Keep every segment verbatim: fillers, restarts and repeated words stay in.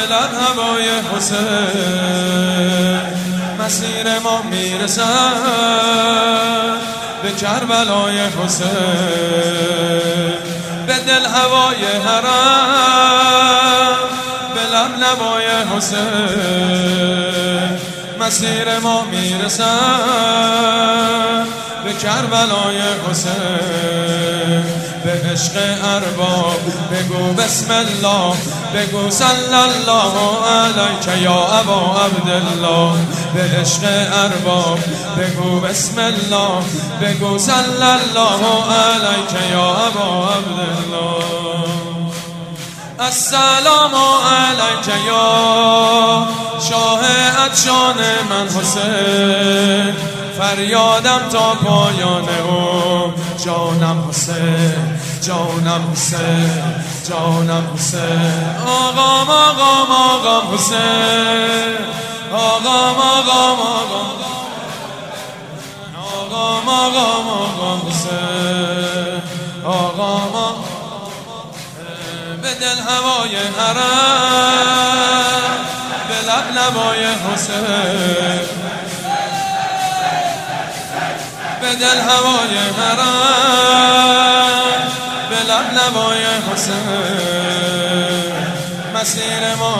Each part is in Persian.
لب هوای حسین مسیر ما میرسد به کربلای حسین، به دل هوای حرم به لب لبای حسین مسیر ما میرسد به کربلای حسین. به عشق ارباب بگو بسم الله، بگو صلی الله علیک یا ابا عبدالله. به عشق ارباب بگو بسم الله، بگو صلی الله علیک یا ابا عبدالله. السلام علیک یا شاه عطشان من حسین، فریادم تا پایان عمر جانم حسین، جانم حسین، جانم حسین. آقام آقام آقام حسین، آقام آقام آقام آقام آقام آقام حسین، آقام آقام به دل هوای حرم به لب لبای حسین، به دل هوای حرم به لب لبای حسین مسیر ما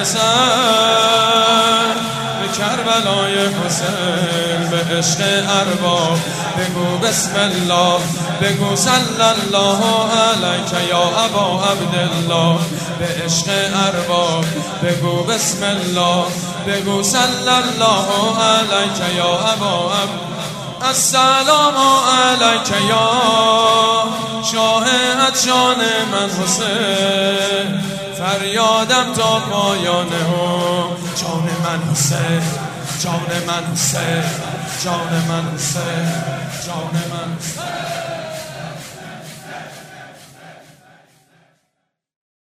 میرسد به کربلای حسین. به عشق ارباب بگو بسم الله، بگو صلی الله علیک یا ابا عبدالله. به عشق ارباب بگو بسم الله، بگو صلی الله علیک یا ابا عبدالله. السلام علیک یا شاه عطشان من حسین، فریادم تا پایان عمر جان من حسین، جان من حسین، جان من حسین، جان من حسین.